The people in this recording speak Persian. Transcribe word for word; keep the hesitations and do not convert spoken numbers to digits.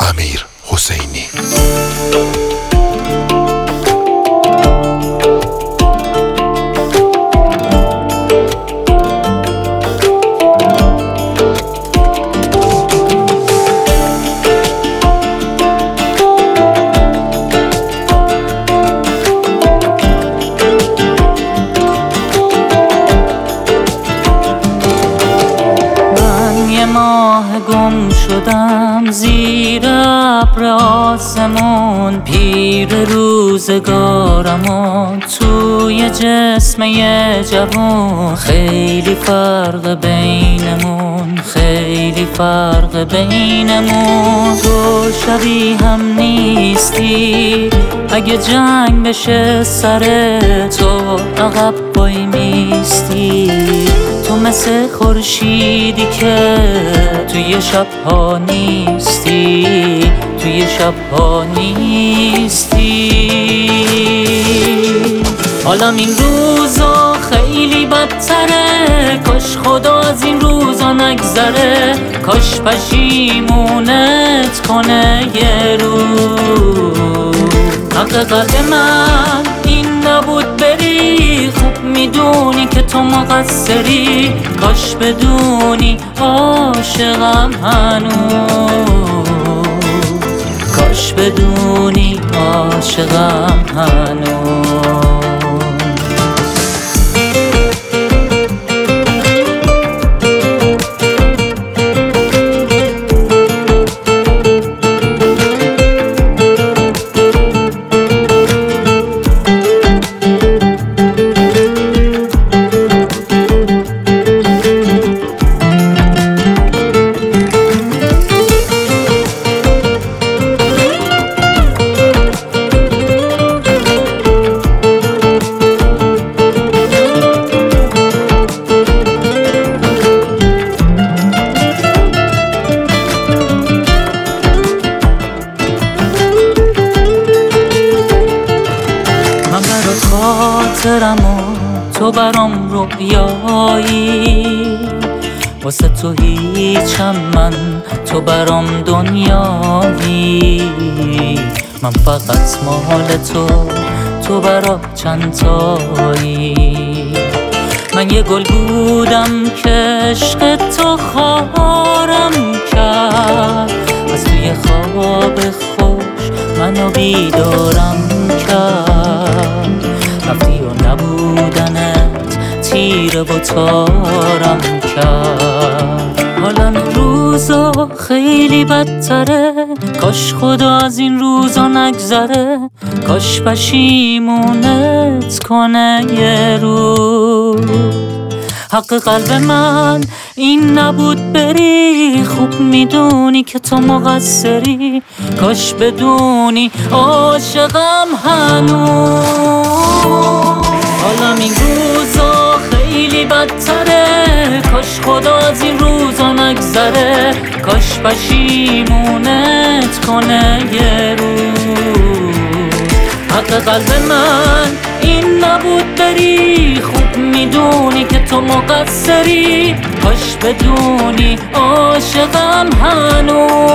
امیر حسینی. گم شدم زیر ابر آسمون، پیر روزگارم و توی جسم یه جوون. خیلی فرق بینمون، خیلی فرق بینمون. تو شبیه هم نیستی، اگه جنگ بشه سر تو عقب وای میستی. تو مثل خورشیدی که توی شب‌ها نیستی، توی شب‌ها نیستی. حالا این روزا خیلی بدتره، کاش خدا از این روزا نگذره. کاش پشیمونت کنه یه روز. حق قلب من این نبود بری، خوب میدونی که تو مقصری. کاش بدونی عاشقم هنوز، کاش بدونی عاشقم هنوز. خاطرم و تو برام رویایی، واسه تو هیچم من، تو برام دنیایی. من فقط مال تو، تو برا چند تایی. من یه گل بودم که عشق تو خارم کرد، از توی خواب خوش منو بیدارم کرد. رفتی و نبودنت تیره و تارم کرد. حالا این روزا خیلی بدتره، کاش خدا از این روزا نگذره. کاش پشیمونت کنه یه روز. حق قلب من این نبود بری، خوب میدونی که تو مقصری. کاش بدونی عاشقم هنوز. حالا این روزا خیلی بدتره، کاش خدا از این روزا نگذره. کاش پشیمونت کنه یه روز. حق قلب من این نبود بری، خوب میدونی که تو مقصری. کاش بدونی عاشقم هنوز.